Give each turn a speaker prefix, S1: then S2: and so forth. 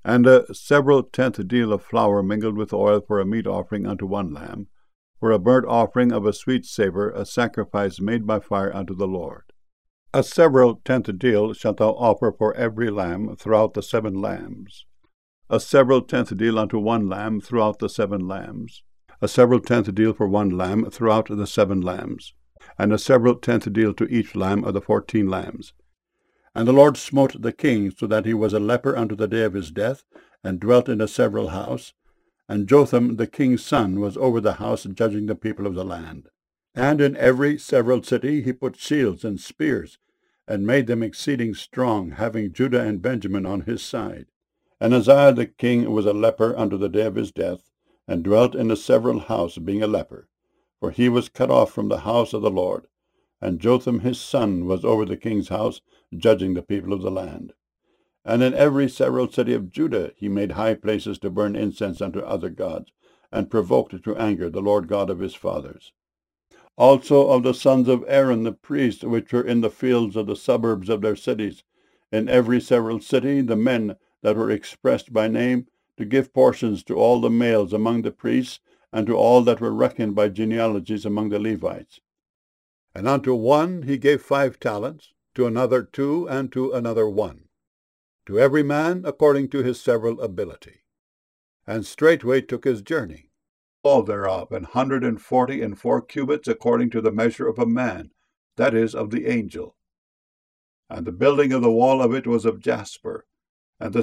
S1: And a several tenth deal of flour mingled with oil for a meat offering unto one lamb, for a burnt offering of a sweet savour, a sacrifice made by fire unto the Lord. A several tenth deal shalt thou offer for every lamb throughout the 7 lambs. A several tenth deal unto one lamb throughout the 7 lambs. A several tenth deal for one lamb throughout the 7 lambs. And a several tenth deal to each lamb of the 14 lambs. And the Lord smote the king, so that he was a leper unto the day of his death, and dwelt in a several house. And Jotham the king's son was over the house, judging the people of the land. And in every several city he put shields and spears, and made them exceeding strong, having Judah and Benjamin on his side. And Uzziah the king was a leper unto the day of his death, and dwelt in a several house, being a leper, for he was cut off from the house of the Lord. And Jotham his son was over the king's house, judging the people of the land. And in every several city of Judah he made high places to burn incense unto other gods, and provoked to anger the Lord God of his fathers. Also of the sons of Aaron the priests, which were in the fields of the suburbs of their cities, in every several city, the men that were expressed by name, to give portions to all the males among the priests, and to all that were reckoned by genealogies among the Levites. And unto one he gave 5 talents, to another 2, and to another 1, to every man according to his several ability. And straightway took his journey, all thereof 144 cubits, according to the measure of a man, that is, of the angel. And the building of the wall of it was of jasper,